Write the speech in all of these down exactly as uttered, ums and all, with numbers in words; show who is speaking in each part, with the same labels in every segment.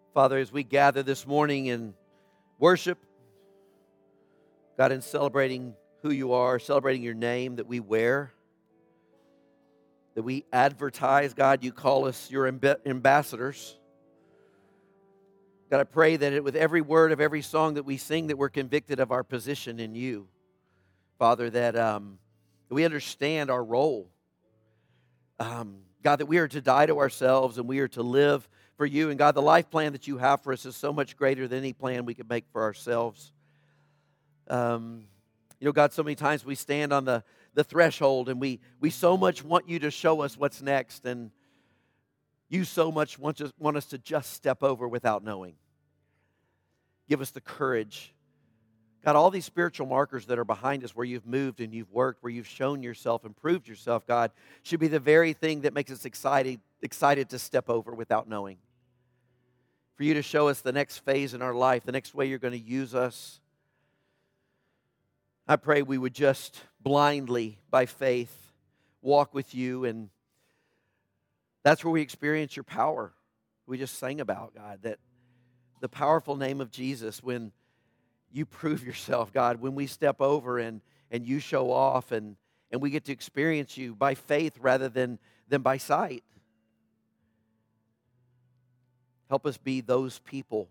Speaker 1: Father, as we gather this morning in worship, God, in celebrating who you are, celebrating your name that we wear, that we advertise, God, you call us your amb- ambassadors. God, I pray that it, with every word of every song that we sing, that we're convicted of our position in you. Father, that um, we understand our role. Um, God, that we are to die to ourselves and we are to live for you. And God, the life plan that you have for us is so much greater than any plan we could make for ourselves. Um, you know, God, so many times we stand on the, the threshold and we, we so much want you to show us what's next. And you so much want, to, want us to just step over without knowing. Give us the courage. God, all these spiritual markers that are behind us where you've moved and you've worked, where you've shown yourself and proved yourself, God, should be the very thing that makes us excited, excited to step over without knowing. For you to show us the next phase in our life, the next way you're going to use us. I pray we would just blindly, by faith, walk with you, and that's where we experience your power. We just sang about, God, that the powerful name of Jesus, when you prove yourself, God, when we step over and, and you show off and, and we get to experience you by faith rather than, than by sight. Help us be those people.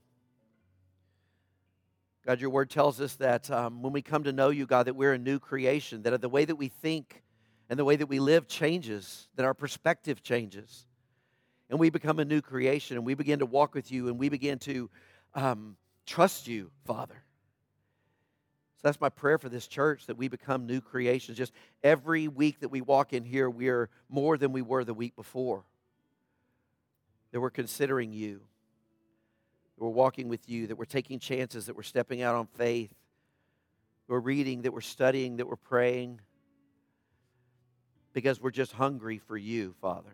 Speaker 1: God, your word tells us that um, when we come to know you, God, that we're a new creation, that the way that we think and the way that we live changes, that our perspective changes. And we become a new creation, and we begin to walk with you, and we begin to um, trust you, Father. So that's my prayer for this church, that we become new creations. Just every week that we walk in here, we are more than we were the week before. That we're considering you. That we're walking with you. That we're taking chances. That we're stepping out on faith. That we're reading. That we're studying. That we're praying. Because we're just hungry for you, Father.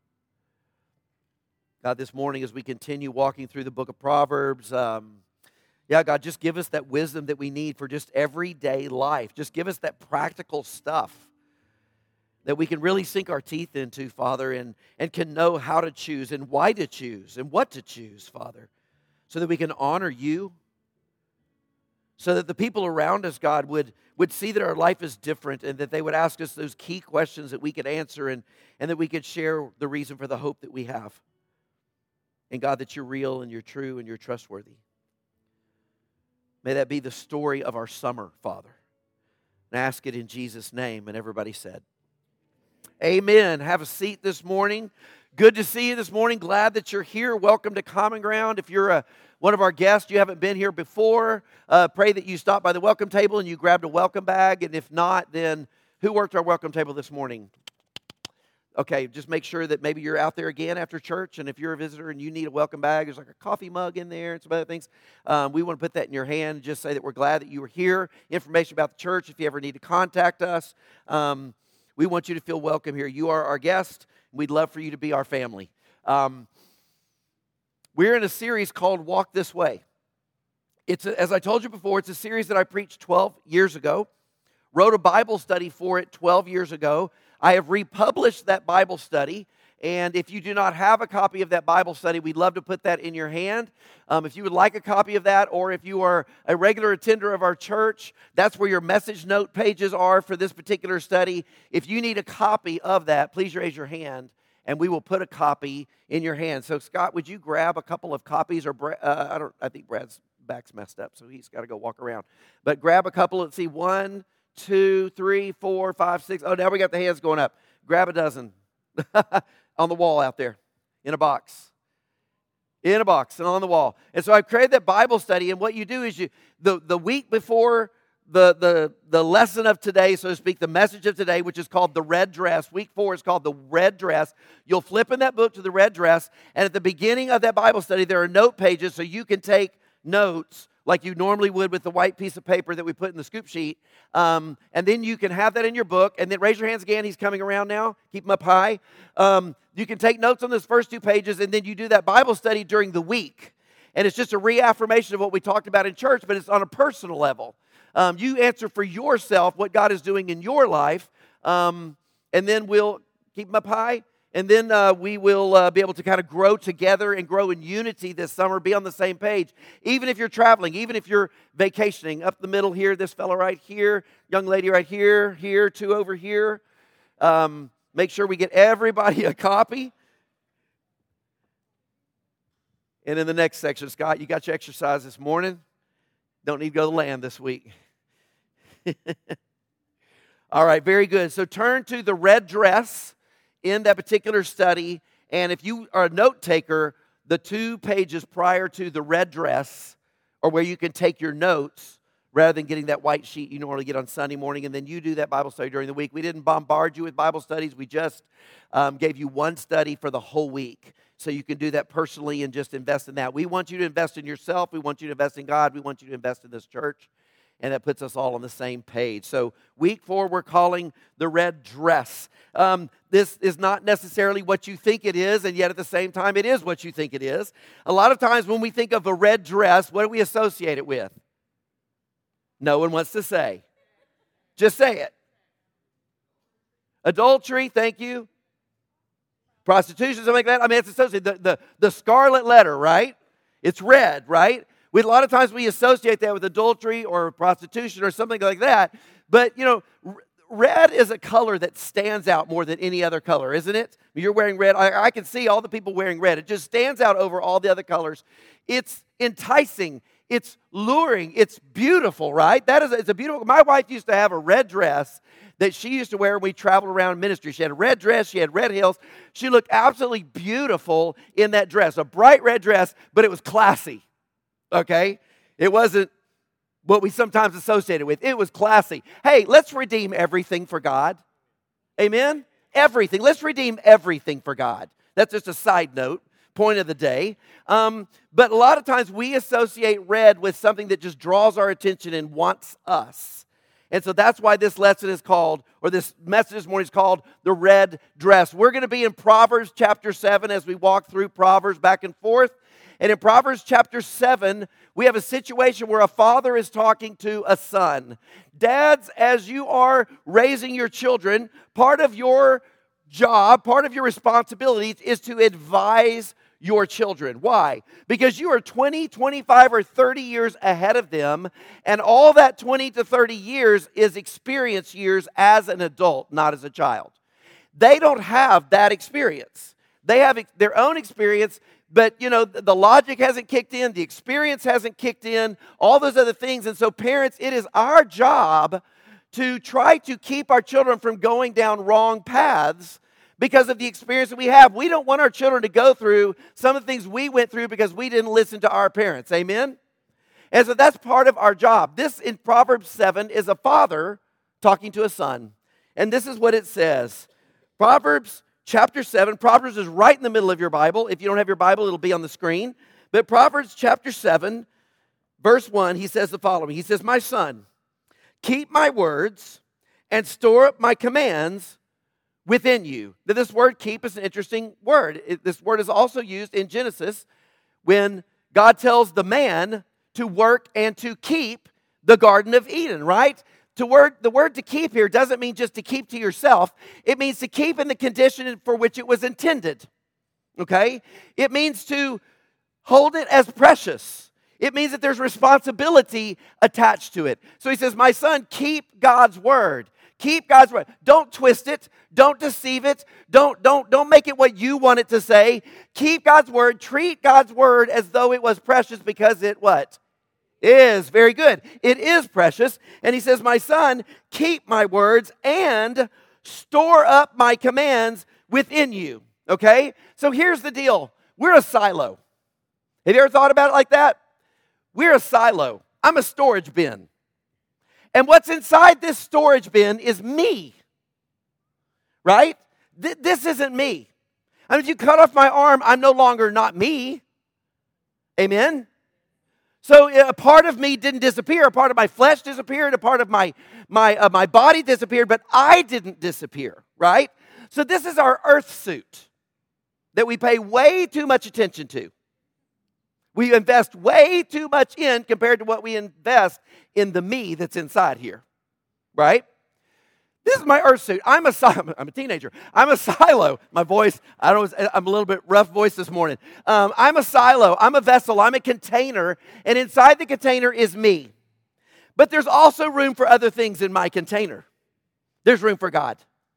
Speaker 1: God, this morning as we continue walking through the book of Proverbs, um, yeah, God, just give us that wisdom that we need for just everyday life. Just give us that practical stuff that we can really sink our teeth into, Father, and, and can know how to choose and why to choose and what to choose, Father, so that we can honor you, so that the people around us, God, would, would see that our life is different and that they would ask us those key questions that we could answer and, and that we could share the reason for the hope that we have. And God, that you're real and you're true and you're trustworthy. May that be the story of our summer, Father. And I ask it in Jesus' name. And everybody said, amen. Have a seat this morning. Good to see you this morning. Glad that you're here. Welcome to Common Ground. If you're a, one of our guests, you haven't been here before, uh, pray that you stop by the welcome table and you grabbed a welcome bag. And if not, then who worked our welcome table this morning? Okay, just make sure that maybe you're out there again after church, and if you're a visitor and you need a welcome bag, there's like a coffee mug in there and some other things. Um, we want to put that in your hand and just say that we're glad that you were here. Information about the church, if you ever need to contact us. Um, we want you to feel welcome here. You are our guest. We'd love for you to be our family. Um, we're in a series called Walk This Way. It's a, as I told you before, it's a series that I preached twelve years ago. Wrote a Bible study for it twelve years ago. I have republished that Bible study, and if you do not have a copy of that Bible study, we'd love to put that in your hand. Um, if you would like a copy of that, or if you are a regular attender of our church, that's where your message note pages are for this particular study. If you need a copy of that, please raise your hand, and we will put a copy in your hand. So, Scott, would you grab a couple of copies? Or uh, I don't. I think Brad's back's messed up, so he's got to go walk around. But grab a couple. Let's see, one. Two, three, four, five, six. Oh, now we got the hands going up. Grab a dozen on the wall out there in a box. In a box and on the wall. And so I've created that Bible study, and what you do is you, the, the week before the, the, the lesson of today, so to speak, the message of today, which is called The Red Dress. Week four is called The Red Dress. You'll flip in that book to The Red Dress, and at the beginning of that Bible study, there are note pages so you can take notes like you normally would with the white piece of paper that we put in the scoop sheet. Um, and then you can have that in your book. And then raise your hands again. He's coming around now. Keep them up high. Um, you can take notes on those first two pages, and then you do that Bible study during the week. And it's just a reaffirmation of what we talked about in church, but it's on a personal level. Um, you answer for yourself what God is doing in your life, um, and then we'll keep them up high. And then uh, we will uh, be able to kind of grow together and grow in unity this summer, be on the same page. Even if you're traveling, even if you're vacationing, up the middle here, this fellow right here, young lady right here, here, two over here. Um, make sure we get everybody a copy. And in the next section, Scott, you got your exercise this morning. Don't need to go to the land this week. All right, very good. So turn to the red dress in that particular study. And if you are a note taker, the two pages prior to the red dress are where you can take your notes rather than getting that white sheet you normally get on Sunday morning, and then you do that Bible study during the week. We didn't bombard you with Bible studies. We just um, gave you one study for the whole week. So you can do that personally and just invest in that. We want you to invest in yourself. We want you to invest in God. We want you to invest in this church. And that puts us all on the same page. So week four, we're calling the red dress. Um, this is not necessarily what you think it is, and yet at the same time, it is what you think it is. A lot of times when we think of a red dress, what do we associate it with? No one wants to say. Just say it. Adultery, thank you. Prostitution, something like that. I mean, it's associated. The, the, the scarlet letter, right? It's red, right? We, a lot of times we associate that with adultery or prostitution or something like that. But, you know, r- red is a color that stands out more than any other color, isn't it? You're wearing red. I, I can see all the people wearing red. It just stands out over all the other colors. It's enticing. It's luring. It's beautiful, right? That is, it's a beautiful. My wife used to have a red dress that she used to wear when we traveled around ministry. She had a red dress. She had red heels. She looked absolutely beautiful in that dress. A bright red dress, but it was classy. Okay? It wasn't what we sometimes associate it with. It was classy. Hey, let's redeem everything for God. Amen? Everything. Let's redeem everything for God. That's just a side note, point of the day. Um, but a lot of times we associate red with something that just draws our attention and wants us. And so that's why this lesson is called, or this message this morning is called, the red dress. We're going to be in Proverbs chapter seven as we walk through Proverbs back and forth. And in Proverbs chapter seven, we have a situation where a father is talking to a son. Dads, as you are raising your children, part of your job, part of your responsibilities is to advise your children. Why? Because you are twenty, twenty-five, or thirty years ahead of them, and all that twenty to thirty years is experience years as an adult, not as a child. They don't have that experience. They have their own experience. But, you know, the logic hasn't kicked in. The experience hasn't kicked in. All those other things. And so, parents, it is our job to try to keep our children from going down wrong paths because of the experience that we have. We don't want our children to go through some of the things we went through because we didn't listen to our parents. Amen? And so that's part of our job. This, in Proverbs seven, is a father talking to a son. And this is what it says. Proverbs Chapter seven, Proverbs is right in the middle of your Bible. If you don't have your Bible, it'll be on the screen. But Proverbs chapter seven, verse one, he says the following. He says, "My son, keep my words and store up my commands within you." Now, this word keep is an interesting word. It, this word is also used in Genesis when God tells the man to work and to keep the Garden of Eden, right? To word, the word to keep here doesn't mean just to keep to yourself. It means to keep in the condition for which it was intended. Okay? It means to hold it as precious. It means that there's responsibility attached to it. So he says, "My son, keep God's word. Keep God's word. Don't twist it. Don't deceive it. Don't, don't, don't make it what you want it to say. Keep God's word. Treat God's word as though it was precious because it what? Is very good. It is precious." And he says, "My son, keep my words and store up my commands within you." Okay? So here's the deal. We're a silo. Have you ever thought about it like that? We're a silo. I'm a storage bin. And what's inside this storage bin is me. Right? Th- this isn't me. I mean, if you cut off my arm, I'm no longer not me. Amen? So a part of me didn't disappear. A part of my flesh disappeared. A part of my my uh, my body disappeared, but I didn't disappear, right? So this is our earth suit that we pay way too much attention to. We invest way too much in compared to what we invest in the me that's inside here, right? This is my earth suit. I'm a silo. I'm a teenager. I'm a silo. My voice, I don't know, I'm a little bit rough voice this morning. Um, I'm a silo. I'm a vessel. I'm a container. And inside the container is me. But there's also room for other things in my container. There's room for God.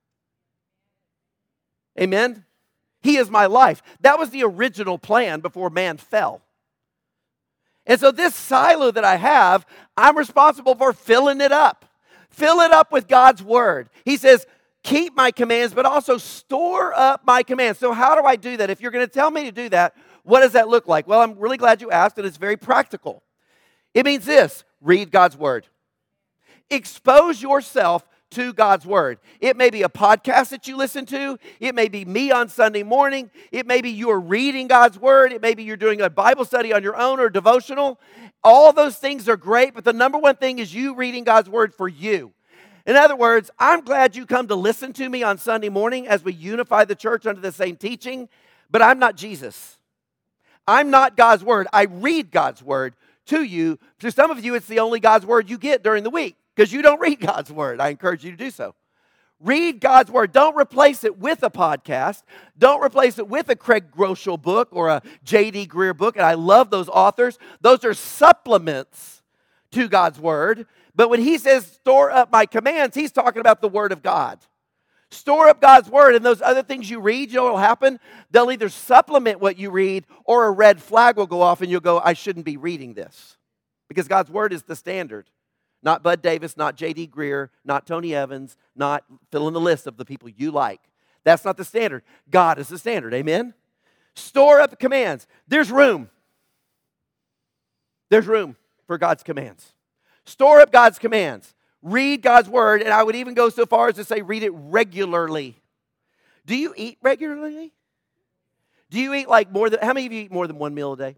Speaker 1: Amen? He is my life. That was the original plan before man fell. And so this silo that I have, I'm responsible for filling it up. Fill it up with God's word. He says, keep my commands, but also store up my commands. So how do I do that? If you're going to tell me to do that, what does that look like? Well, I'm really glad you asked, and it's very practical. It means this: read God's word. Expose yourself to God's word. It may be a podcast that you listen to. It may be me on Sunday morning. It may be you're reading God's word. It may be you're doing a Bible study on your own or devotional. All those things are great, but the number one thing is you reading God's word for you. In other words, I'm glad you come to listen to me on Sunday morning as we unify the church under the same teaching, but I'm not Jesus. I'm not God's word. I read God's word to you. For some of you, it's the only God's word you get during the week, because you don't read God's word. I encourage you to do so. Read God's word. Don't replace it with a podcast. Don't replace it with a Craig Groeschel book or a J D Greear book. And I love those authors. Those are supplements to God's word. But when he says store up my commands, he's talking about the word of God. Store up God's word, and those other things you read, you know what will happen? They'll either supplement what you read, or a red flag will go off and you'll go, I shouldn't be reading this. Because God's word is the standard. Not Bud Davis, not J D Greear, not Tony Evans, not fill in the list of the people you like. That's not the standard. God is the standard, amen? Store up the commands. There's room. There's room for God's commands. Store up God's commands. Read God's word, and I would even go so far as to say read it regularly. Do you eat regularly? Do you eat like more than, how many of you eat more than one meal a day?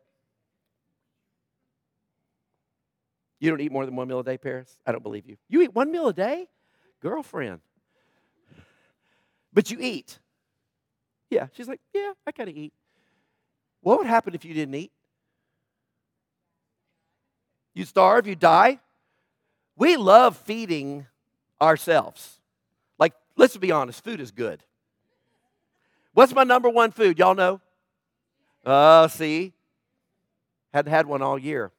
Speaker 1: You don't eat more than one meal a day, Paris? I don't believe you. You eat one meal a day? Girlfriend. But you eat. Yeah, she's like, yeah, I kind of eat. What would happen if you didn't eat? You starve, you die. We love feeding ourselves. Like, let's be honest, food is good. What's my number one food? Y'all know? Uh, see? Hadn't had one all year.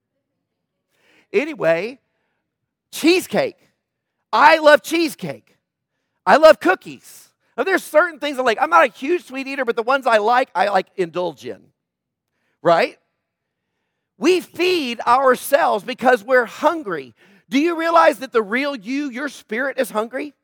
Speaker 1: Anyway, cheesecake. I love cheesecake. I love cookies. Now, there's certain things I like. I'm not a huge sweet eater, but the ones I like, I like indulge in. Right? We feed ourselves because we're hungry. Do you realize that the real you, your spirit, is hungry?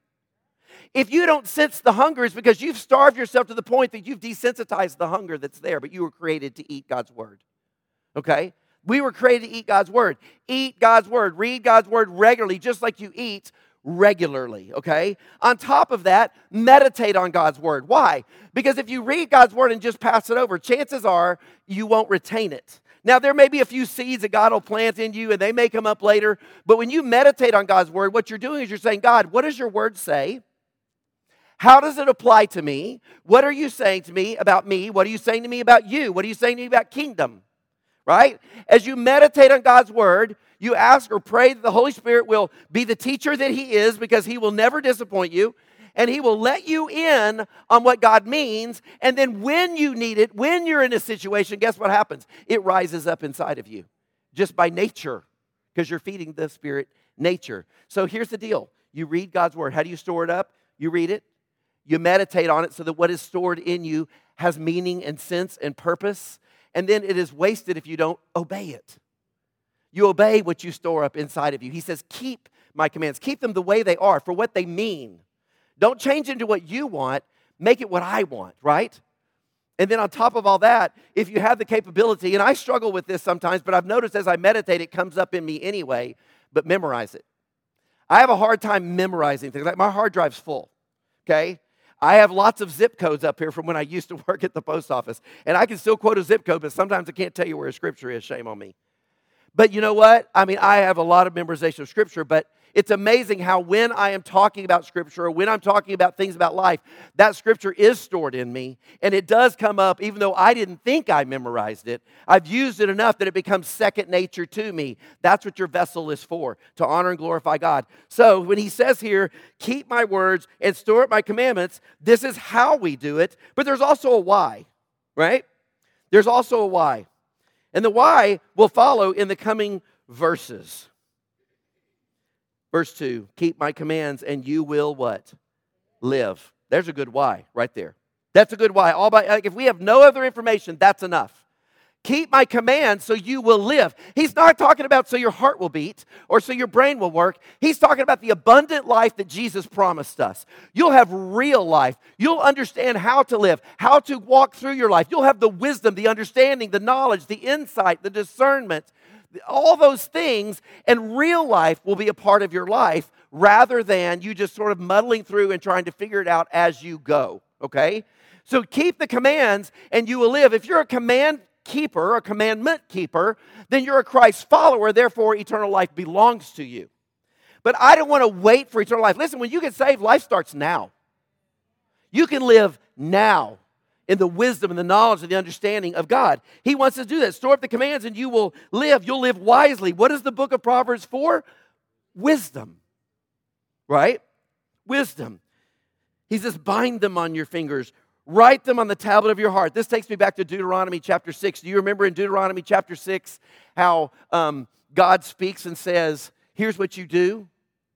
Speaker 1: If you don't sense the hunger, it's because you've starved yourself to the point that you've desensitized the hunger that's there, but you were created to eat God's word. Okay? We were created to eat God's word. Eat God's word. Read God's word regularly, just like you eat regularly, okay? On top of that, meditate on God's word. Why? Because if you read God's word and just pass it over, chances are you won't retain it. Now, there may be a few seeds that God will plant in you, and they may come up later, but when you meditate on God's word, what you're doing is you're saying, God, what does your word say? How does it apply to me? What are you saying to me about me? What are you saying to me about you? What are you saying to me about kingdom? Right? As you meditate on God's word, you ask or pray that the Holy Spirit will be the teacher that he is, because he will never disappoint you, and he will let you in on what God means. And then when you need it, when you're in a situation, guess what happens? It rises up inside of you just by nature, because you're feeding the Spirit nature. So here's the deal. You read God's word. How do you store it up? You read it. You meditate on it so that what is stored in you has meaning and sense and purpose. And then it is wasted if you don't obey it. You obey what you store up inside of you. He says, keep my commands. Keep them the way they are, for what they mean. Don't change into what you want. Make it what I want, right? And then on top of all that, if you have the capability, and I struggle with this sometimes, but I've noticed as I meditate, it comes up in me anyway, but memorize it. I have a hard time memorizing things. Like my hard drive's full, okay? I have lots of zip codes up here from when I used to work at the post office. And I can still quote a zip code, but sometimes I can't tell you where a scripture is. Shame on me. But you know what? I mean, I have a lot of memorization of scripture, but it's amazing how when I am talking about Scripture or when I'm talking about things about life, that Scripture is stored in me, and it does come up even though I didn't think I memorized it. I've used it enough that it becomes second nature to me. That's what your vessel is for, to honor and glorify God. So when he says here, keep my words and store up my commandments, this is how we do it, but there's also a why, right? There's also a why. And the why will follow in the coming verses. Verse two, keep my commands and you will what? Live. There's a good why right there. That's a good why. All by, like if we have no other information, that's enough. Keep my commands so you will live. He's not talking about so your heart will beat or so your brain will work. He's talking about the abundant life that Jesus promised us. You'll have real life. You'll understand how to live, how to walk through your life. You'll have the wisdom, the understanding, the knowledge, the insight, the discernment, all those things, and real life will be a part of your life rather than you just sort of muddling through and trying to figure it out as you go, okay? So keep the commands and you will live. If you're a command keeper, a commandment keeper, then you're a Christ follower, therefore eternal life belongs to you. But I don't want to wait for eternal life. Listen, when you get saved, life starts now. You can live now in the wisdom and the knowledge and the understanding of God. He wants us to do that. Store up the commands and you will live. You'll live wisely. What is the book of Proverbs for? Wisdom, right? Wisdom. He says, bind them on your fingers. Write them on the tablet of your heart. This takes me back to Deuteronomy chapter six. Do you remember in Deuteronomy chapter six how um, God speaks and says, here's what you do.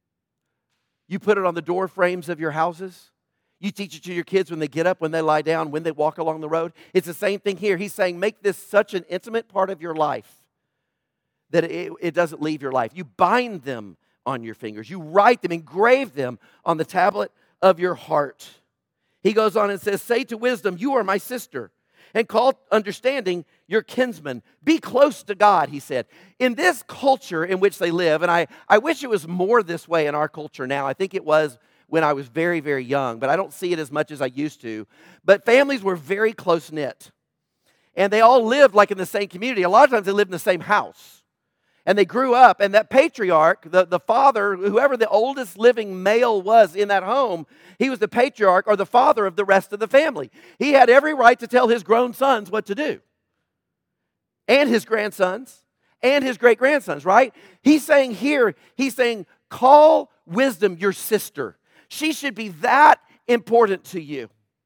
Speaker 1: You put it on the door frames of your houses. You teach it to your kids when they get up, when they lie down, when they walk along the road. It's the same thing here. He's saying make this such an intimate part of your life that it, it doesn't leave your life. You bind them on your fingers. You write them, engrave them on the tablet of your heart. He goes on and says, say to wisdom, you are my sister, and call understanding your kinsman. Be close to God, he said. In this culture in which they live, and I, I wish it was more this way in our culture now. I think it was when I was very, very young, but I don't see it as much as I used to. But families were very close-knit, and they all lived like in the same community. A lot of times they lived in the same house. And they grew up, and that patriarch, the, the father, whoever the oldest living male was in that home, he was the patriarch or the father of the rest of the family. He had every right to tell his grown sons what to do. And his grandsons, and his great-grandsons, right? He's saying here, he's saying, call wisdom your sister. She should be that important to you.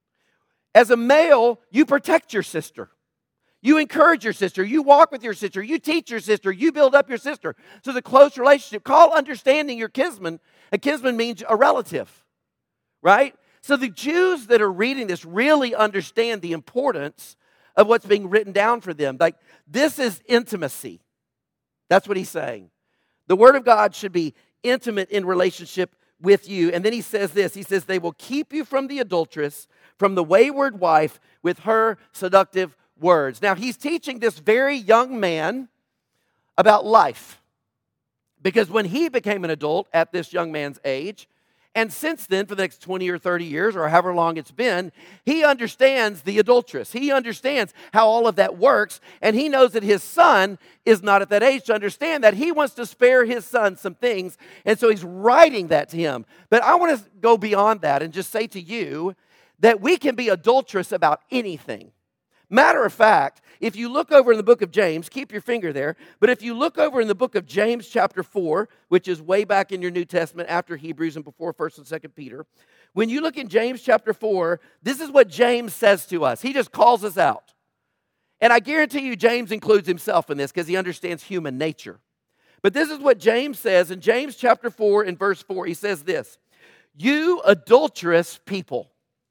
Speaker 1: As a male, you protect your sister. You encourage your sister. You walk with your sister. You teach your sister. You build up your sister. So it's a close relationship. Call understanding your kinsman. A kinsman means a relative, right? So the Jews that are reading this really understand the importance of what's being written down for them. Like, this is intimacy. That's what he's saying. The Word of God should be intimate in relationship with you. And then he says this. He says, they will keep you from the adulteress, from the wayward wife with her seductive words. Now, he's teaching this very young man about life. Because when he became an adult at this young man's age, and since then, for the next twenty or thirty years, or however long it's been, he understands the adulteress. He understands how all of that works, and he knows that his son is not at that age to understand that. He wants to spare his son some things, and so he's writing that to him. But I want to go beyond that and just say to you that we can be adulterous about anything. Matter of fact, if you look over in the book of James, keep your finger there, but if you look over in the book of James chapter four, which is way back in your New Testament after Hebrews and before first and second Peter, when you look in James chapter four, this is what James says to us. He just calls us out. And I guarantee you James includes himself in this because he understands human nature. But this is what James says in James chapter four and verse four. He says this, you adulterous people.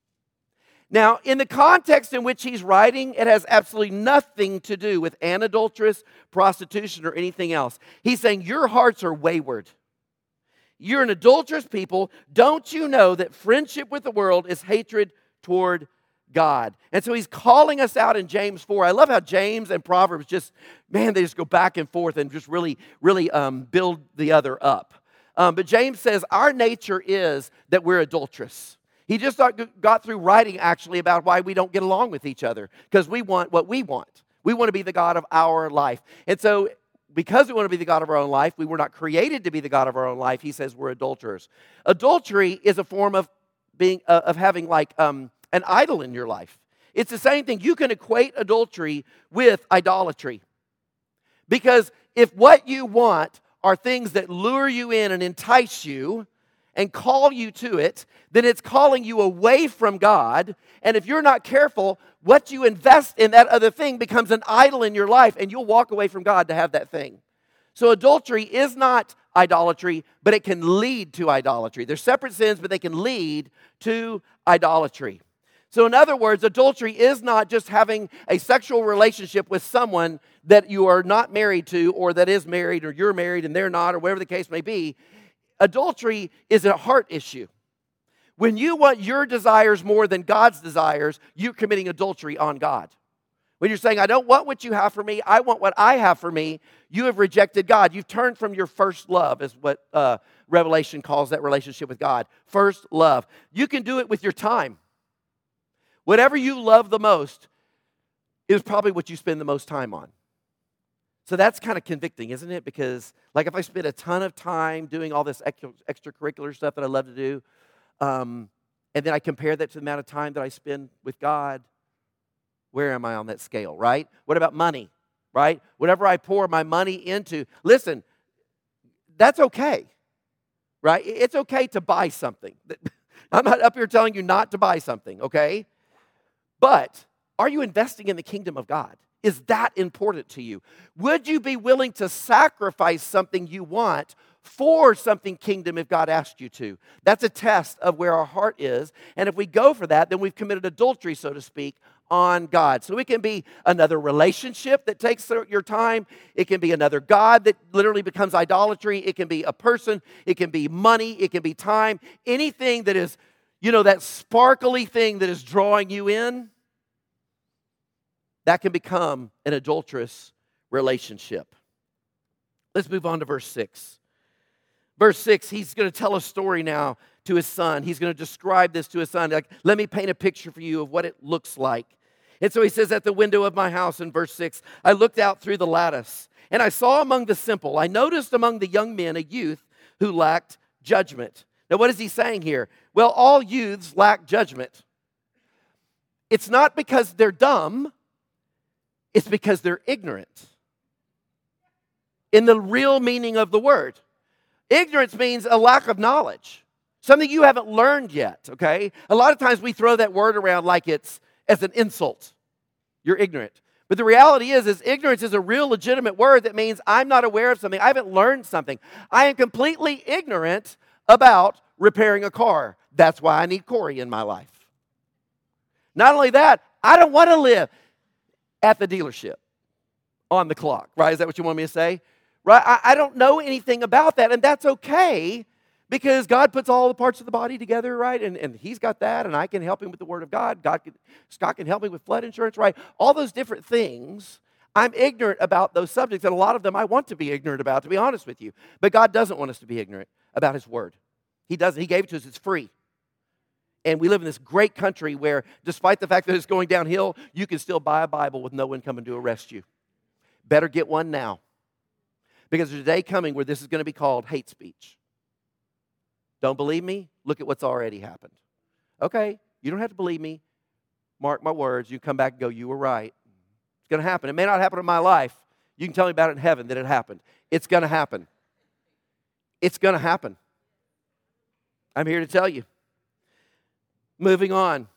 Speaker 1: Now, in the context in which he's writing, it has absolutely nothing to do with an adulteress, prostitution, or anything else. He's saying your hearts are wayward. You're an adulterous people. Don't you know that friendship with the world is hatred toward God? And so he's calling us out in James four. I love how James and Proverbs just, man, they just go back and forth and just really, really um, build the other up. Um, but James says our nature is that we're adulterous. He just got through writing actually about why we don't get along with each other because we want what we want. We want to be the God of our life. And so because we want to be the God of our own life, we were not created to be the God of our own life. He says we're adulterers. Adultery is a form of being uh, of having like um, an idol in your life. It's the same thing. You can equate adultery with idolatry. Because if what you want are things that lure you in and entice you and call you to it, then it's calling you away from God. And if you're not careful, what you invest in that other thing becomes an idol in your life, and you'll walk away from God to have that thing. So adultery is not idolatry, but it can lead to idolatry. They're separate sins, but they can lead to idolatry. So in other words, adultery is not just having a sexual relationship with someone that you are not married to, or that is married, or you're married and they're not, or whatever the case may be. Adultery is a heart issue. When you want your desires more than God's desires, you're committing adultery on God. When you're saying, I don't want what you have for me, I want what I have for me, you have rejected God. You've turned from your first love, is what uh, Revelation calls that relationship with God. First love. You can do it with your time. Whatever you love the most is probably what you spend the most time on. So that's kind of convicting, isn't it? Because like if I spend a ton of time doing all this extracurricular stuff that I love to do, um, and then I compare that to the amount of time that I spend with God, where am I on that scale, right? What about money, right? Whatever I pour my money into, listen, that's okay, right? It's okay to buy something. I'm not up here telling you not to buy something, okay? But are you investing in the kingdom of God? Is that important to you? Would you be willing to sacrifice something you want for something kingdom if God asked you to? That's a test of where our heart is. And if we go for that, then we've committed adultery, so to speak, on God. So it can be another relationship that takes your time. It can be another God that literally becomes idolatry. It can be a person. It can be money. It can be time. Anything that is, you know, that sparkly thing that is drawing you in, that can become an adulterous relationship. Let's move on to verse six. Verse six, he's going to tell a story now to his son. He's going to describe this to his son. Like, let me paint a picture for you of what it looks like. And so he says, at the window of my house in verse six, I looked out through the lattice, and I saw among the simple, I noticed among the young men a youth who lacked judgment. Now, what is he saying here? Well, all youths lack judgment. It's not because they're dumb. It's because they're ignorant. In the real meaning of the word. Ignorance means a lack of knowledge. Something you haven't learned yet, okay? A lot of times we throw that word around like it's as an insult. You're ignorant. But the reality is, is ignorance is a real legitimate word that means I'm not aware of something. I haven't learned something. I am completely ignorant about repairing a car. That's why I need Corey in my life. Not only that, I don't want to live at the dealership on the clock, right? Is that what you want me to say? Right? I, I don't know anything about that, and that's okay because God puts all the parts of the body together, right? And, and he's got that, and I can help him with the word of God. God can, Scott can help me with flood insurance, right? All those different things. I'm ignorant about those subjects, and a lot of them I want to be ignorant about, to be honest with you. But God doesn't want us to be ignorant about his word. He doesn't. He gave it to us. It's free. And we live in this great country where, despite the fact that it's going downhill, you can still buy a Bible with no one coming to arrest you. Better get one now. Because there's a day coming where this is going to be called hate speech. Don't believe me? Look at what's already happened. Okay, you don't have to believe me. Mark my words. You come back and go, you were right. It's going to happen. It may not happen in my life. You can tell me about it in heaven that it happened. It's going to happen. It's going to happen. I'm here to tell you. Moving on.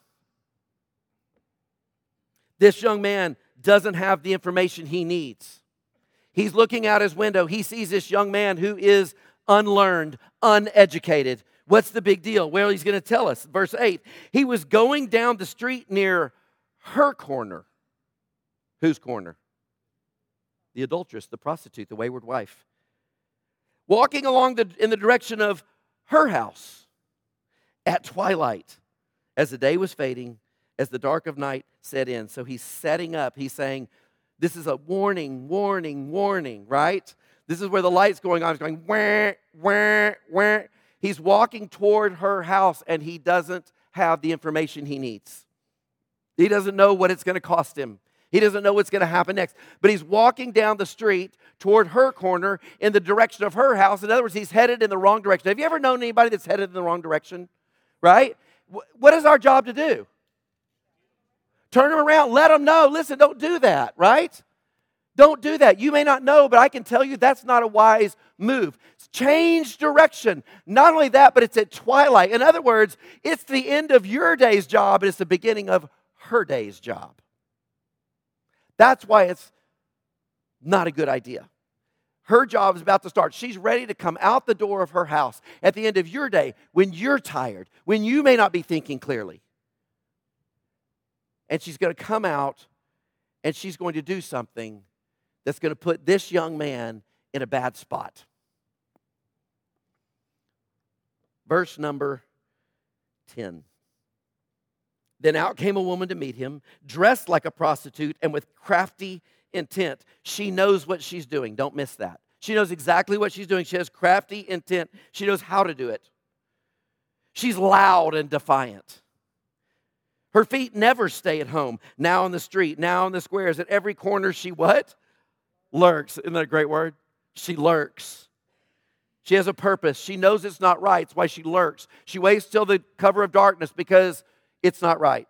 Speaker 1: This young man doesn't have the information he needs. He's looking out his window. He sees this young man who is unlearned, uneducated. What's the big deal? Well, he's going to tell us. Verse eight. He was going down the street near her corner. Whose corner? The adulteress, the prostitute, the wayward wife. Walking along the, in the direction of her house at twilight. As the day was fading, as the dark of night set in. So he's setting up. He's saying, this is a warning, warning, warning, right? This is where the light's going on. It's going, wah, wah, wah. He's walking toward her house, and he doesn't have the information he needs. He doesn't know what it's going to cost him. He doesn't know what's going to happen next. But he's walking down the street toward her corner in the direction of her house. In other words, he's headed in the wrong direction. Have you ever known anybody that's headed in the wrong direction? Right? What is our job to do? Turn them around. Let them know. Listen, don't do that, right? Don't do that. You may not know, but I can tell you that's not a wise move. Change direction. Not only that, but it's at twilight. In other words, it's the end of your day's job, and it's the beginning of her day's job. That's why it's not a good idea. Her job is about to start. She's ready to come out the door of her house at the end of your day when you're tired, when you may not be thinking clearly. And she's going to come out and she's going to do something that's going to put this young man in a bad spot. Verse number ten. Then out came a woman to meet him, dressed like a prostitute and with crafty intent. She knows what she's doing. Don't miss that. She knows exactly what she's doing. She has crafty intent. She knows how to do it. She's loud and defiant. Her feet never stay at home. Now on the street, now on the squares, at every corner she what? Lurks. Isn't that a great word? She lurks. She has a purpose. She knows it's not right. That's why she lurks. She waits till the cover of darkness because it's not right.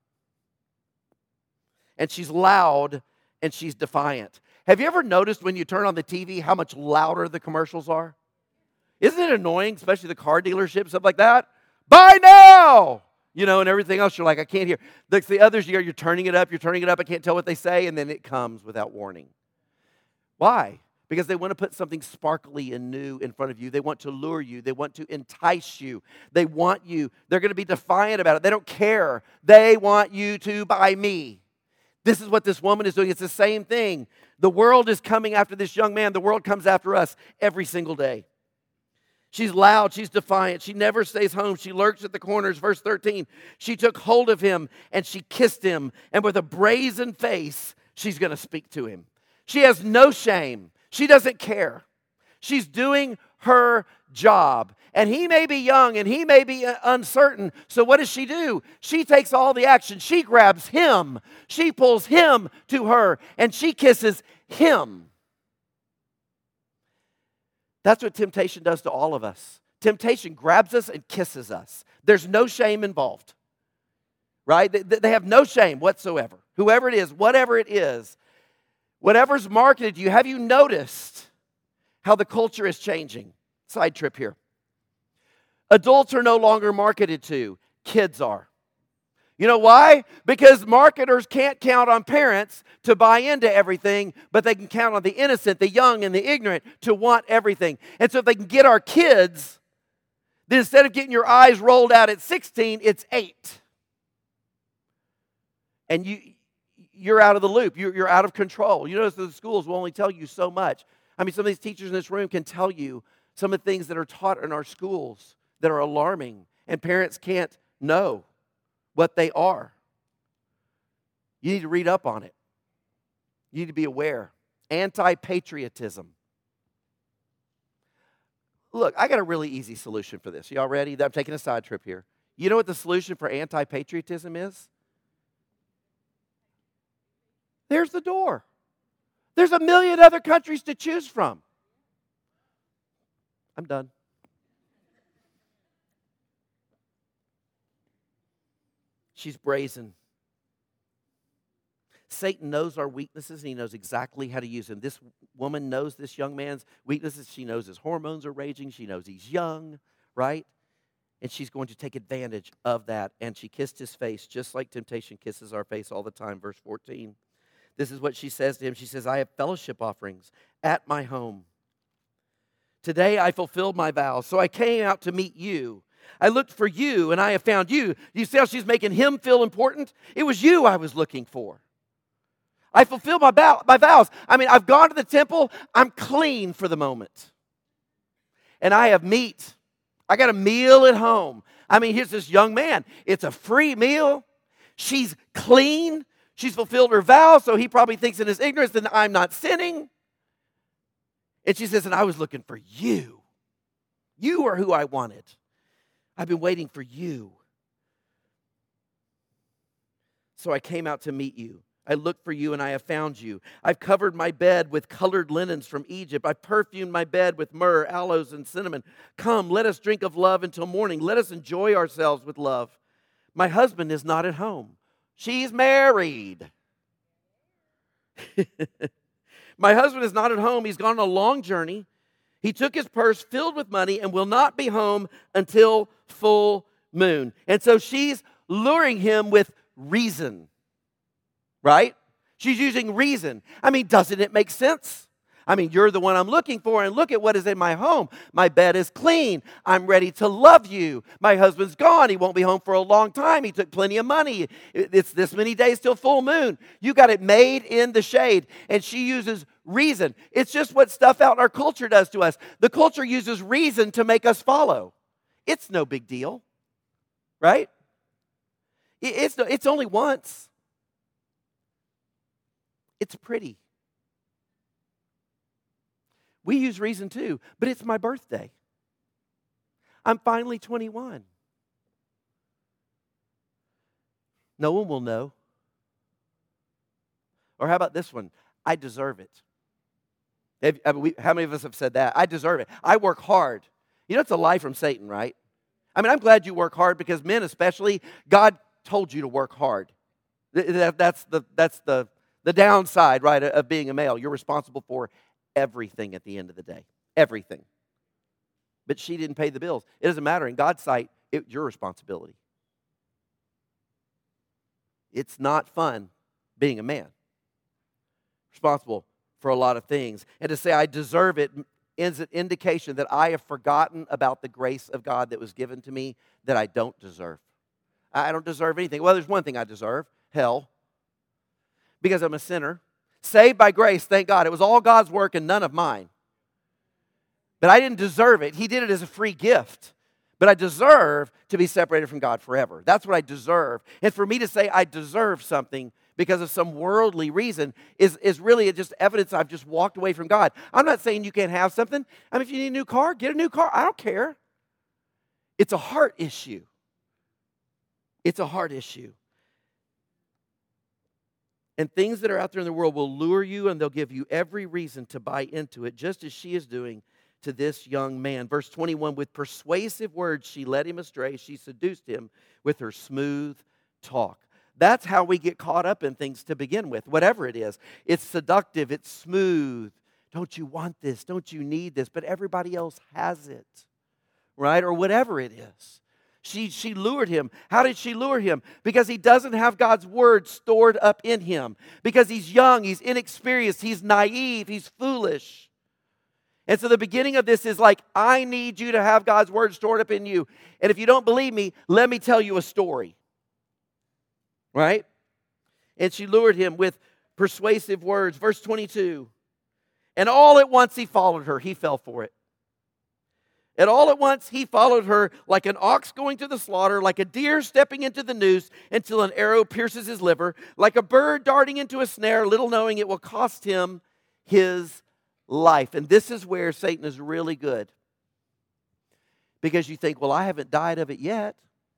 Speaker 1: And she's loud and she's defiant. Have you ever noticed when you turn on the T V how much louder the commercials are? Isn't it annoying, especially the car dealerships, stuff like that? Buy now! You know, and everything else, you're like, I can't hear. The, the others, you're, you're turning it up, you're turning it up, I can't tell what they say, and then it comes without warning. Why? Because they want to put something sparkly and new in front of you. They want to lure you. They want to entice you. They want you. They're going to be defiant about it. They don't care. They want you to buy me. This is what this woman is doing. It's the same thing. The world is coming after this young man. The world comes after us every single day. She's loud. She's defiant. She never stays home. She lurks at the corners. Verse thirteen, she took hold of him and she kissed him. And with a brazen face, she's going to speak to him. She has no shame. She doesn't care. She's doing her job. And he may be young and he may be uncertain. So what does she do? She takes all the action. She grabs him. She pulls him to her and she kisses him. That's what temptation does to all of us. Temptation grabs us and kisses us. There's no shame involved. Right? They, they have no shame whatsoever. Whoever it is, whatever it is, whatever's marketed to you, have you noticed how the culture is changing? Side trip here. Adults are no longer marketed to. Kids are. You know why? Because marketers can't count on parents to buy into everything, but they can count on the innocent, the young, and the ignorant to want everything. And so if they can get our kids, then instead of getting your eyes rolled out at sixteen, it's eight. And you, you're out of the loop. You're, you're out of control. You notice that the schools will only tell you so much. I mean, some of these teachers in this room can tell you some of the things that are taught in our schools that are alarming, and parents can't know what they are. You need to read up on it. You need to be aware. Anti-patriotism. Look, I got a really easy solution for this. Y'all ready? I'm taking a side trip here. You know what the solution for anti-patriotism is? There's the door. There's a million other countries to choose from. I'm done. She's brazen. Satan knows our weaknesses and he knows exactly how to use them. This woman knows this young man's weaknesses. She knows his hormones are raging. She knows he's young, right? And she's going to take advantage of that. And she kissed his face just like temptation kisses our face all the time. Verse fourteen. This is what she says to him. She says, I have fellowship offerings at my home. Today I fulfilled my vows, so I came out to meet you. I looked for you, and I have found you. You see how she's making him feel important? It was you I was looking for. I fulfilled my, vow, my vows. I mean, I've gone to the temple. I'm clean for the moment. And I have meat. I got a meal at home. I mean, here's this young man. It's a free meal. She's clean. She's fulfilled her vows, so he probably thinks in his ignorance that I'm not sinning. And she says, and I was looking for you. You are who I wanted. I've been waiting for you. So I came out to meet you. I looked for you and I have found you. I've covered my bed with colored linens from Egypt. I've perfumed my bed with myrrh, aloes, and cinnamon. Come, let us drink of love until morning. Let us enjoy ourselves with love. My husband is not at home. She's married. My husband is not at home. He's gone on a long journey. He took his purse filled with money and will not be home until full moon. And so she's luring him with reason. Right? She's using reason. I mean, doesn't it make sense? I mean, you're the one I'm looking for, and look at what is in my home. My bed is clean. I'm ready to love you. My husband's gone. He won't be home for a long time. He took plenty of money. It's this many days till full moon. You got it made in the shade, and she uses reason. It's just what stuff out in our culture does to us. The culture uses reason to make us follow. It's no big deal, right? It's, it's only once. It's pretty. We use reason too, but it's my birthday. I'm finally twenty-one. No one will know. Or how about this one? I deserve it. Have, have we, how many of us have said that? I deserve it. I work hard. You know, it's a lie from Satan, right? I mean, I'm glad you work hard because men especially, God told you to work hard. That, that's the, that's the, The downside, right, of being a male. You're responsible for everything at the end of the day. Everything. But she didn't pay the bills. It doesn't matter. In God's sight, it's your responsibility. It's not fun being a man. Responsible for a lot of things. And to say I deserve it is an indication that I have forgotten about the grace of God that was given to me that I don't deserve. I don't deserve anything. Well, there's one thing I deserve. Hell. Because I'm a sinner. Saved by grace, thank God. It was all God's work and none of mine. But I didn't deserve it. He did it as a free gift. But I deserve to be separated from God forever. That's what I deserve. And for me to say I deserve something because of some worldly reason is, is really just evidence I've just walked away from God. I'm not saying you can't have something. I mean, if you need a new car, get a new car. I don't care. It's a heart issue. It's a heart issue. And things that are out there in the world will lure you and they'll give you every reason to buy into it, just as she is doing to this young man. Verse twenty-one, with persuasive words she led him astray. She seduced him with her smooth talk. That's how we get caught up in things to begin with, whatever it is. It's seductive, it's smooth. Don't you want this? Don't you need this? But everybody else has it, right? Or whatever it is. She, she lured him. How did she lure him? Because he doesn't have God's word stored up in him. Because he's young, he's inexperienced, he's naive, he's foolish. And so the beginning of this is like, I need you to have God's word stored up in you. And if you don't believe me, let me tell you a story. Right? And she lured him with persuasive words. Verse twenty-two. And all at once he followed her. He fell for it. And all at once he followed her like an ox going to the slaughter, like a deer stepping into the noose until an arrow pierces his liver, like a bird darting into a snare, little knowing it will cost him his life. And this is where Satan is really good. Because you think, well, I haven't died of it yet.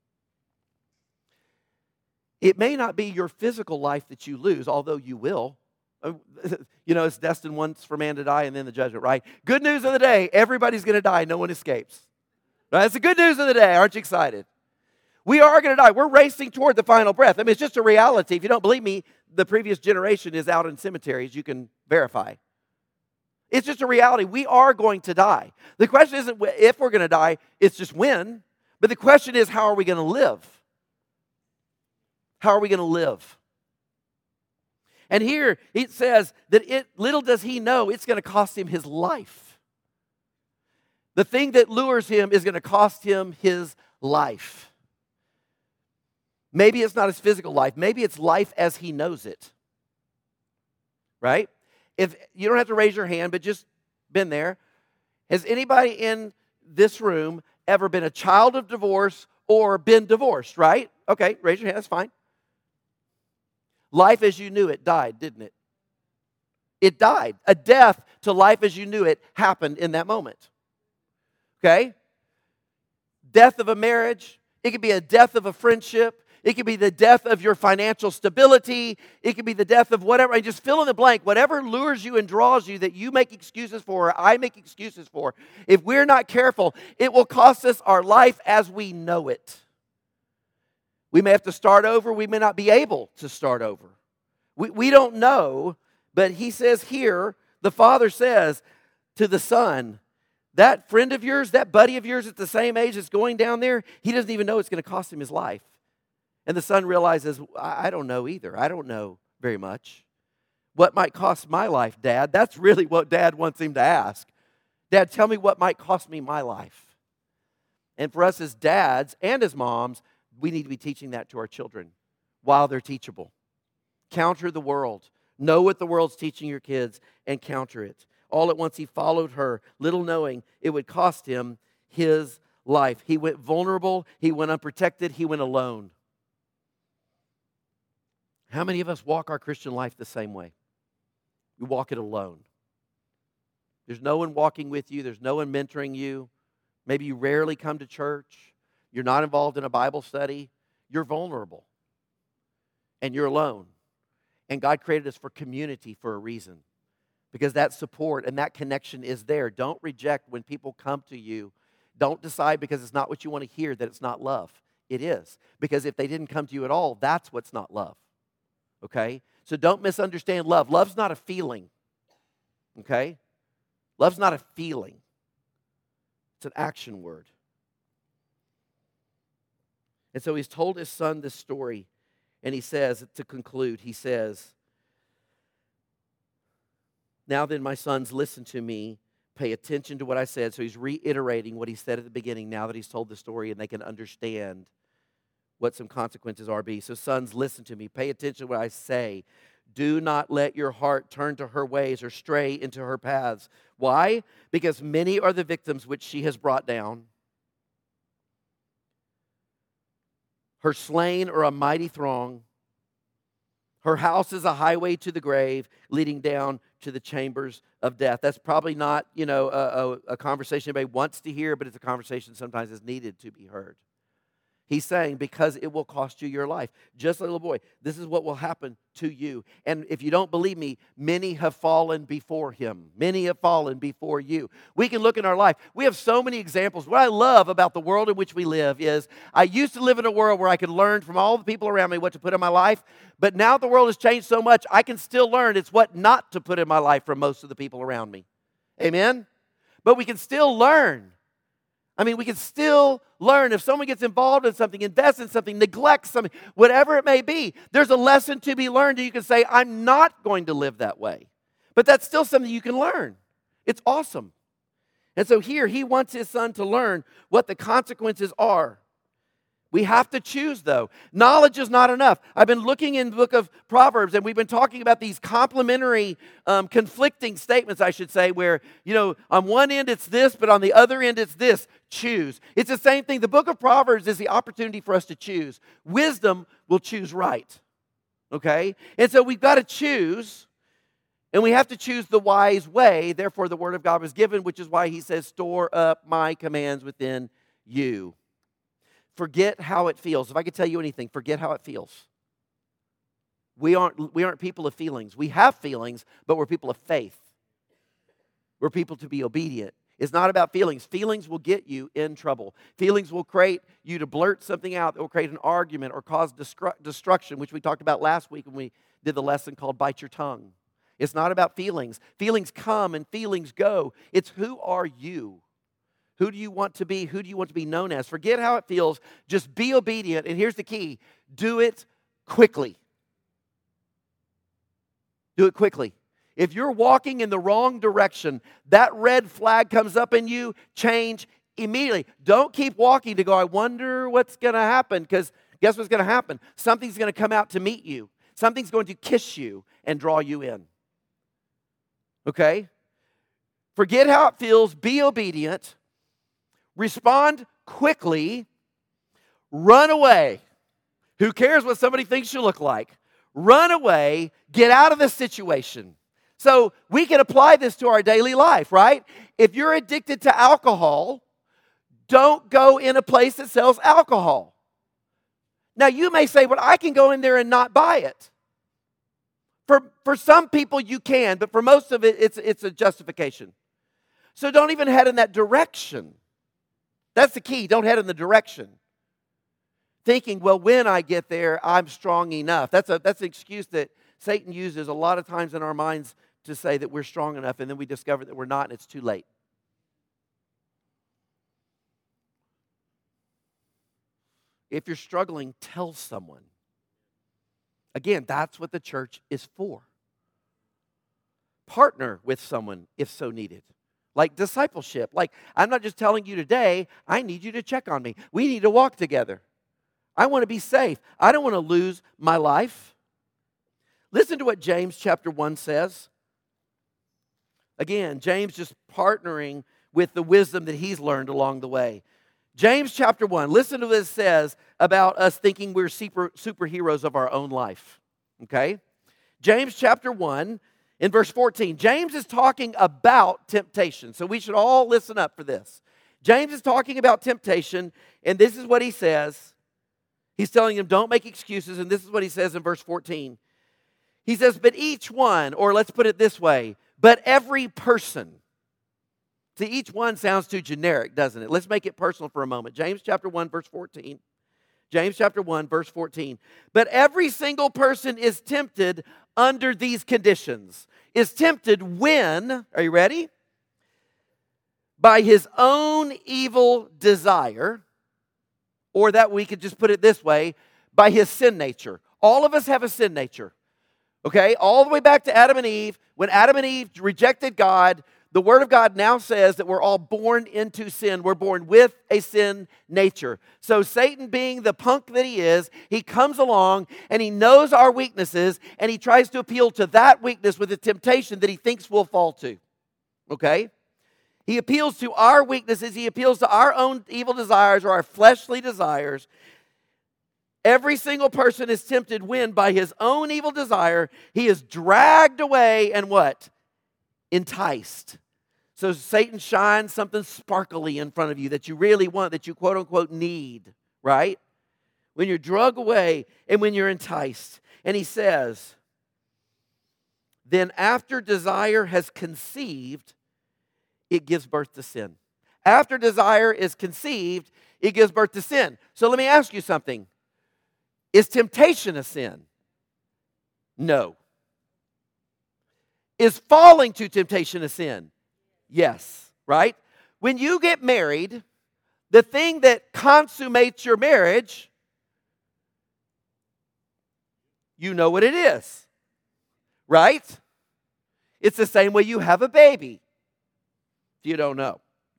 Speaker 1: It may not be your physical life that you lose, although you will. You know, it's destined once for man to die and then the judgment, right? Good news of the day, everybody's going to die. No one escapes. Right? That's the good news of the day. Aren't you excited? We are going to die. We're racing toward the final breath. I mean, it's just a reality. If you don't believe me, the previous generation is out in cemeteries. You can verify. It's just a reality. We are going to die. The question isn't if we're going to die, it's just when. But the question is, how are we going to live? How are we going to live? And here it says that it little does he know it's going to cost him his life. The thing that lures him is going to cost him his life. Maybe it's not his physical life. Maybe it's life as he knows it. Right? If you don't have to raise your hand, but just been there. Has anybody in this room ever been a child of divorce or been divorced, right? Okay, raise your hand, that's fine. Life as you knew it died, didn't it? It died. A death to life as you knew it happened in that moment. Okay? Death of a marriage. It could be a death of a friendship. It could be the death of your financial stability. It could be the death of whatever. I just fill in the blank. Whatever lures you and draws you that you make excuses for or I make excuses for, if we're not careful, it will cost us our life as we know it. We may have to start over. We may not be able to start over. We, we don't know, but he says here, the Father says to the Son, that friend of yours, that buddy of yours at the same age that's going down there, he doesn't even know it's going to cost him his life. And the son realizes, I don't know either. I don't know very much. What might cost my life, Dad? That's really what Dad wants him to ask. Dad, tell me what might cost me my life. And for us as dads and as moms, we need to be teaching that to our children while they're teachable. Counter the world. Know what the world's teaching your kids and counter it. All at once he followed her, little knowing it would cost him his life. He went vulnerable, he went unprotected, he went alone. How many of us walk our Christian life the same way? We walk it alone. There's no one walking with you, there's no one mentoring you. Maybe you rarely come to church, you're not involved in a Bible study, you're vulnerable. And you're alone. And God created us for community for a reason. Because that support and that connection is there. Don't reject when people come to you. Don't decide because it's not what you want to hear that it's not love. It is. Because if they didn't come to you at all, that's what's not love. Okay? So don't misunderstand love. Love's not a feeling. Okay? Love's not a feeling. It's an action word. And so he's told his son this story. And he says, to conclude, he says, now then, my sons, listen to me. Pay attention to what I said. So he's reiterating what he said at the beginning now that he's told the story and they can understand what some consequences are be. So sons, listen to me. Pay attention to what I say. Do not let your heart turn to her ways or stray into her paths. Why? Because many are the victims which she has brought down. Her slain are a mighty throng. Her house is a highway to the grave, leading down to the chambers of death. That's probably not, you know, a, a, a conversation anybody wants to hear, but it's a conversation sometimes is needed to be heard. He's saying, because it will cost you your life. Just like a little boy, this is what will happen to you. And if you don't believe me, many have fallen before him. Many have fallen before you. We can look in our life. We have so many examples. What I love about the world in which we live is I used to live in a world where I could learn from all the people around me what to put in my life. But now the world has changed so much, I can still learn it's what not to put in my life from most of the people around me. Amen? But we can still learn. I mean, we can still learn. If someone gets involved in something, invests in something, neglects something, whatever it may be, there's a lesson to be learned. And you can say, I'm not going to live that way. But that's still something you can learn. It's awesome. And so here, he wants his son to learn what the consequences are. We have to choose, though. Knowledge is not enough. I've been looking in the book of Proverbs, and we've been talking about these complementary, um, conflicting statements, I should say, where, you know, on one end it's this, but on the other end it's this. Choose. It's the same thing. The book of Proverbs is the opportunity for us to choose. Wisdom will choose right. Okay? And so we've got to choose, and we have to choose the wise way. Therefore, the word of God was given, which is why he says, store up my commands within you. Forget how it feels. If I could tell you anything, forget how it feels. We aren't, we aren't people of feelings. We have feelings, but we're people of faith. We're people to be obedient. It's not about feelings. Feelings will get you in trouble. Feelings will create you to blurt something out that will create an argument or cause destru- destruction, which we talked about last week when we did the lesson called Bite Your Tongue. It's not about feelings. Feelings come and feelings go. It's who are you? Who do you want to be? Who do you want to be known as? Forget how it feels. Just be obedient. And here's the key. Do it quickly. Do it quickly. If you're walking in the wrong direction, that red flag comes up in you, change immediately. Don't keep walking to go, I wonder what's going to happen. Because guess what's going to happen? Something's going to come out to meet you. Something's going to kiss you and draw you in. Okay? Forget how it feels. Be obedient. Respond quickly. Run away. Who cares what somebody thinks you look like? Run away. Get out of the situation. So we can apply this to our daily life, right? If you're addicted to alcohol, don't go in a place that sells alcohol. Now, you may say, well, I can go in there and not buy it. For, for some people, you can, but for most of it, it's, it's a justification. So don't even head in that direction. That's the key. Don't head in the direction. Thinking, well, when I get there, I'm strong enough. That's, a, that's an excuse that Satan uses a lot of times in our minds to say that we're strong enough, and then we discover that we're not, and it's too late. If you're struggling, tell someone. Again, that's what the church is for. Partner with someone if so needed. Like discipleship. Like, I'm not just telling you today, I need you to check on me. We need to walk together. I want to be safe. I don't want to lose my life. Listen to what James chapter one says. Again, James just partnering with the wisdom that he's learned along the way. James chapter one, listen to what it says about us thinking we're super, superheroes of our own life. Okay? James chapter one, in verse fourteen. James is talking about temptation. So we should all listen up for this. James is talking about temptation, and this is what he says. He's telling them, don't make excuses, and this is what he says in verse fourteen. He says, but each one, or let's put it this way, but every person. See, each one sounds too generic, doesn't it? Let's make it personal for a moment. James chapter one, verse fourteen. James chapter one, verse fourteen. But every single person is tempted under these conditions. Is tempted when, are you ready? By his own evil desire, or that we could just put it this way, by his sin nature. All of us have a sin nature. Okay? All the way back to Adam and Eve. When Adam and Eve rejected God, the Word of God now says that we're all born into sin. We're born with a sin nature. So Satan, being the punk that he is, he comes along and he knows our weaknesses and he tries to appeal to that weakness with a temptation that he thinks we'll fall to. Okay? He appeals to our weaknesses. He appeals to our own evil desires or our fleshly desires. Every single person is tempted when, by his own evil desire, he is dragged away and what? Enticed. So Satan shines something sparkly in front of you that you really want, that you quote unquote need, right? When you're dragged away and when you're enticed. And he says, then after desire has conceived, it gives birth to sin. After desire is conceived, it gives birth to sin. So let me ask you something. Is temptation a sin? No. Is falling to temptation a sin? Yes, right? When you get married, the thing that consummates your marriage, you know what it is, right? It's the same way you have a baby. You don't know.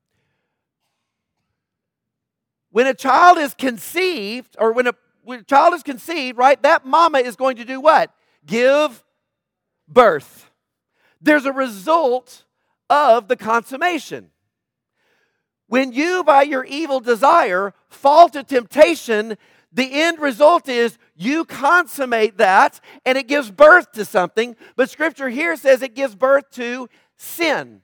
Speaker 1: When a child is conceived, or when a, when a child is conceived, right, that mama is going to do what? Give birth. There's a result of the consummation. When you, by your evil desire, fall to temptation, the end result is you consummate that and it gives birth to something. But Scripture here says it gives birth to sin.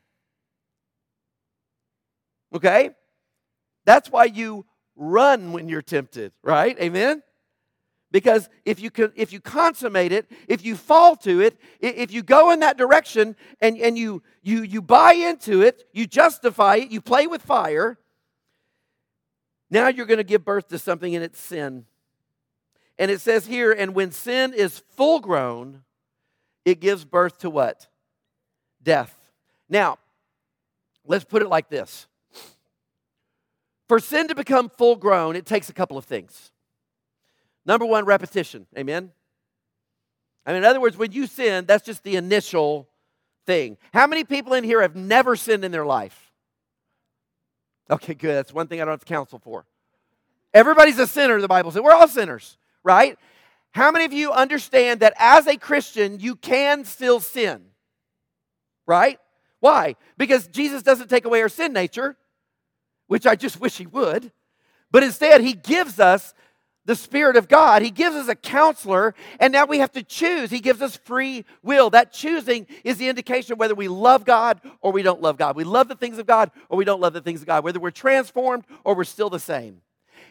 Speaker 1: Okay? That's why you run when you're tempted, right? Amen? Because if you if you consummate it, if you fall to it, if you go in that direction and, and you, you, you buy into it, you justify it, you play with fire, now you're going to give birth to something and it's sin. And it says here, and when sin is full grown, it gives birth to what? Death. Now, let's put it like this. For sin to become full grown, it takes a couple of things. Number one, repetition. Amen? I mean, in other words, when you sin, that's just the initial thing. How many people in here have never sinned in their life? Okay, good. That's one thing I don't have to counsel for. Everybody's a sinner, the Bible says. We're all sinners, right? How many of you understand that as a Christian, you can still sin? Right? Why? Because Jesus doesn't take away our sin nature, which I just wish he would. But instead, he gives us the Spirit of God. He gives us a counselor, and now we have to choose. He gives us free will. That choosing is the indication of whether we love God or we don't love God. We love the things of God or we don't love the things of God. Whether we're transformed or we're still the same.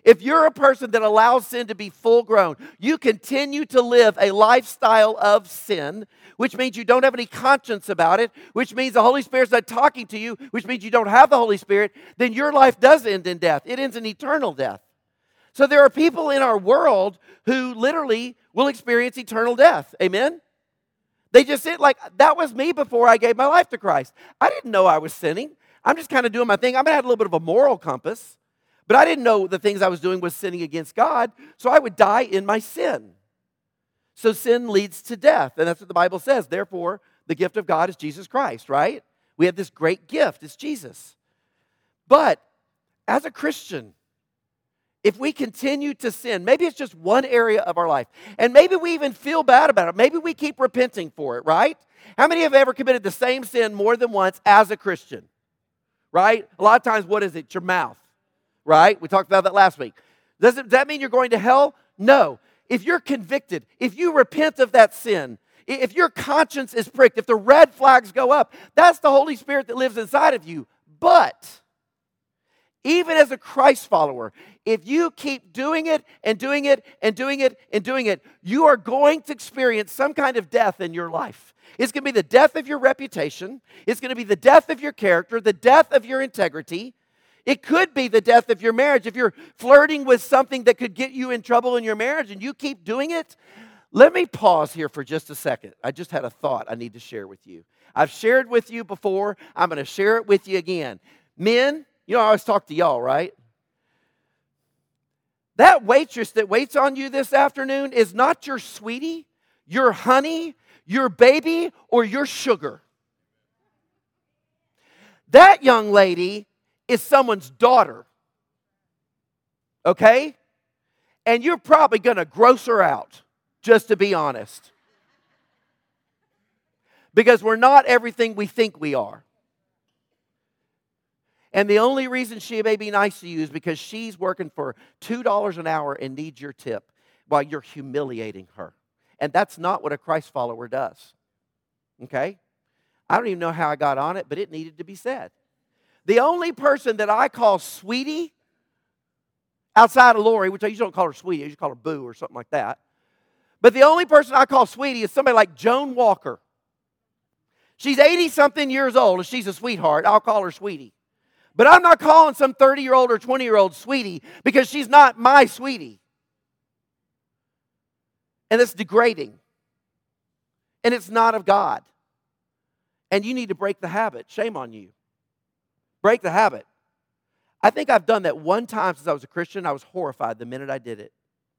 Speaker 1: If you're a person that allows sin to be full grown, you continue to live a lifestyle of sin, which means you don't have any conscience about it, which means the Holy Spirit's not talking to you, which means you don't have the Holy Spirit, then your life does end in death. It ends in eternal death. So there are people in our world who literally will experience eternal death. Amen? They just sit like, that was me before I gave my life to Christ. I didn't know I was sinning. I'm just kind of doing my thing. I mean, I had a little bit of a moral compass, but I didn't know the things I was doing was sinning against God, so I would die in my sin. So sin leads to death, and that's what the Bible says. Therefore, the gift of God is Jesus Christ, right? We have this great gift. It's Jesus. But as a Christian, if we continue to sin, maybe it's just one area of our life, and maybe we even feel bad about it. Maybe we keep repenting for it, right? How many have ever committed the same sin more than once as a Christian, right? A lot of times, what is it? Your mouth, right? We talked about that last week. Does, it, does that mean you're going to hell? No. If you're convicted, if you repent of that sin, if your conscience is pricked, if the red flags go up, that's the Holy Spirit that lives inside of you. But even as a Christ follower, if you keep doing it and doing it and doing it and doing it, you are going to experience some kind of death in your life. It's going to be the death of your reputation. It's going to be the death of your character, the death of your integrity. It could be the death of your marriage. If you're flirting with something that could get you in trouble in your marriage and you keep doing it, let me pause here for just a second. I just had a thought I need to share with you. I've shared with you before. I'm going to share it with you again. Men, you know, I always talk to y'all, right? That waitress that waits on you this afternoon is not your sweetie, your honey, your baby, or your sugar. That young lady is someone's daughter, okay? And you're probably going to gross her out, just to be honest. Because we're not everything we think we are. And the only reason she may be nice to you is because she's working for two dollars an hour and needs your tip while you're humiliating her. And that's not what a Christ follower does. Okay? I don't even know how I got on it, but it needed to be said. The only person that I call sweetie, outside of Lori, which I usually don't call her sweetie, I usually call her boo or something like that. But the only person I call sweetie is somebody like Joan Walker. She's eighty-something years old, and she's a sweetheart. I'll call her sweetie. But I'm not calling some thirty-year-old or twenty-year-old sweetie because she's not my sweetie. And it's degrading. And it's not of God. And you need to break the habit. Shame on you. Break the habit. I think I've done that one time since I was a Christian. I was horrified the minute I did it.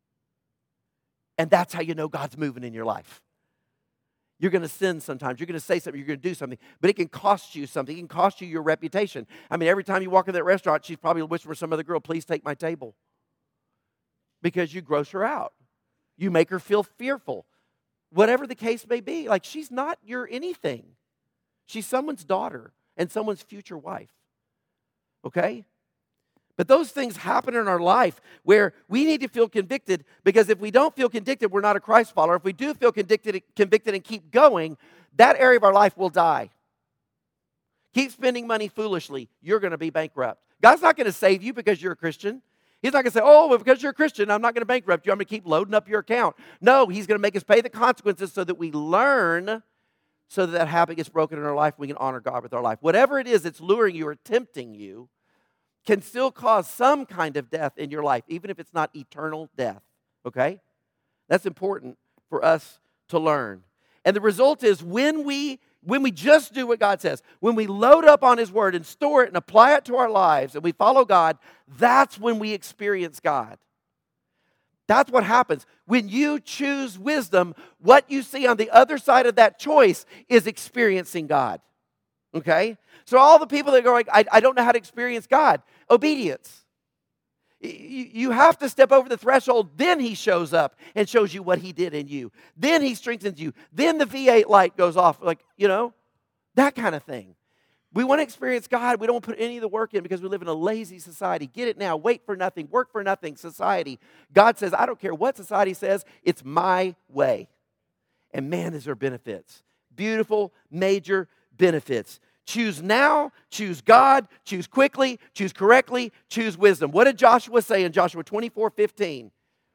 Speaker 1: And that's how you know God's moving in your life. You're going to sin sometimes. You're going to say something. You're going to do something. But it can cost you something. It can cost you your reputation. I mean, every time you walk in that restaurant, she's probably whispering to some other girl, please take my table. Because you gross her out. You make her feel fearful. Whatever the case may be. Like, she's not your anything. She's someone's daughter and someone's future wife. Okay? But those things happen in our life where we need to feel convicted, because if we don't feel convicted, we're not a Christ follower. If we do feel convicted, convicted and keep going, that area of our life will die. Keep spending money foolishly, you're going to be bankrupt. God's not going to save you because you're a Christian. He's not going to say, oh, well, because you're a Christian, I'm not going to bankrupt you. I'm going to keep loading up your account. No, He's going to make us pay the consequences so that we learn, so that that habit gets broken in our life. We can honor God with our life. Whatever it is that's luring you or tempting you can still cause some kind of death in your life, even if it's not eternal death, okay? That's important for us to learn. And the result is when we when we just do what God says, when we load up on His Word and store it and apply it to our lives and we follow God, that's when we experience God. That's what happens. When you choose wisdom, what you see on the other side of that choice is experiencing God. Okay? So all the people that go like, I, I don't know how to experience God. Obedience. You, you have to step over the threshold. Then He shows up and shows you what He did in you. Then He strengthens you. Then the V eight light goes off. Like, you know, that kind of thing. We want to experience God. We don't put any of the work in because we live in a lazy society. Get it now. Wait for nothing. Work for nothing society. God says, I don't care what society says. It's my way. And man, is there benefits. Beautiful, major benefits. Choose now, choose God, choose quickly, choose correctly, choose wisdom. What did Joshua say in Joshua twenty-four fifteen?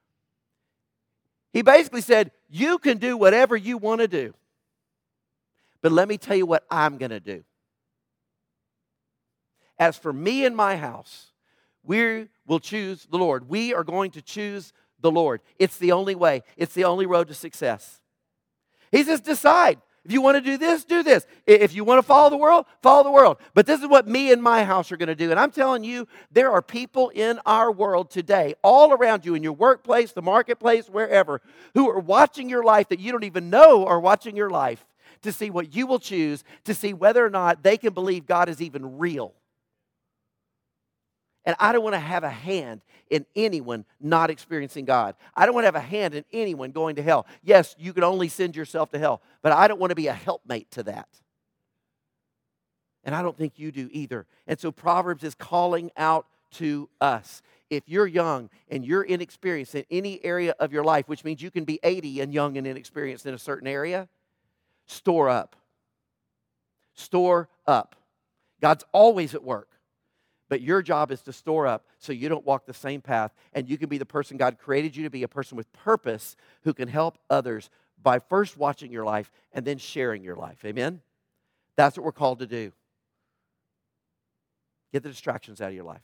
Speaker 1: He basically said, you can do whatever you want to do. But let me tell you what I'm going to do. As for me and my house, we will choose the Lord. We are going to choose the Lord. It's the only way. It's the only road to success. He says, decide. If you want to do this, do this. If you want to follow the world, follow the world. But this is what me and my house are going to do. And I'm telling you, there are people in our world today, all around you, in your workplace, the marketplace, wherever, who are watching your life that you don't even know are watching your life to see what you will choose, to see whether or not they can believe God is even real. And I don't want to have a hand in anyone not experiencing God. I don't want to have a hand in anyone going to hell. Yes, you can only send yourself to hell, but I don't want to be a helpmate to that. And I don't think you do either. And so Proverbs is calling out to us. If you're young and you're inexperienced in any area of your life, which means you can be eighty and young and inexperienced in a certain area, store up. Store up. God's always at work. But your job is to store up so you don't walk the same path, and you can be the person God created you to be, a person with purpose who can help others by first watching your life and then sharing your life. Amen? That's what we're called to do. Get the distractions out of your life.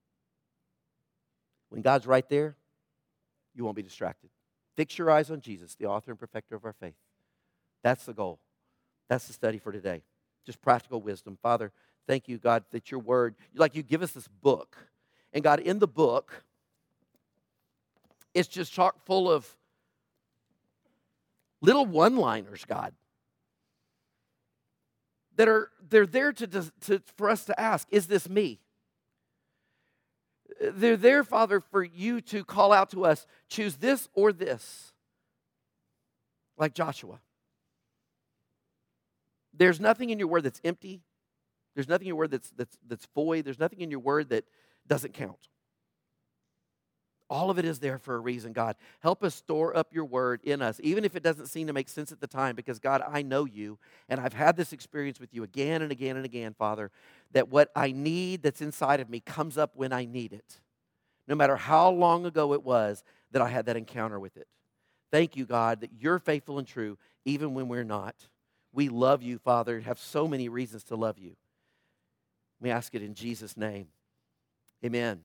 Speaker 1: When God's right there, you won't be distracted. Fix your eyes on Jesus, the author and perfecter of our faith. That's the goal. That's the study for today. Just practical wisdom. Father, thank you, God, that your word, like you give us this book. And God, in the book, it's just chock full of little one-liners, God, that are, they're there to, to, for us to ask, is this me? They're there, Father, for you to call out to us, choose this or this, like Joshua. There's nothing in your word that's empty. There's nothing in your word that's, that's, that's void. There's nothing in your word that doesn't count. All of it is there for a reason, God. Help us store up your word in us, even if it doesn't seem to make sense at the time, because, God, I know you, and I've had this experience with you again and again and again, Father, that what I need that's inside of me comes up when I need it, no matter how long ago it was that I had that encounter with it. Thank you, God, that you're faithful and true, even when we're not. We love you, Father, and have so many reasons to love you. We ask it in Jesus' name. Amen.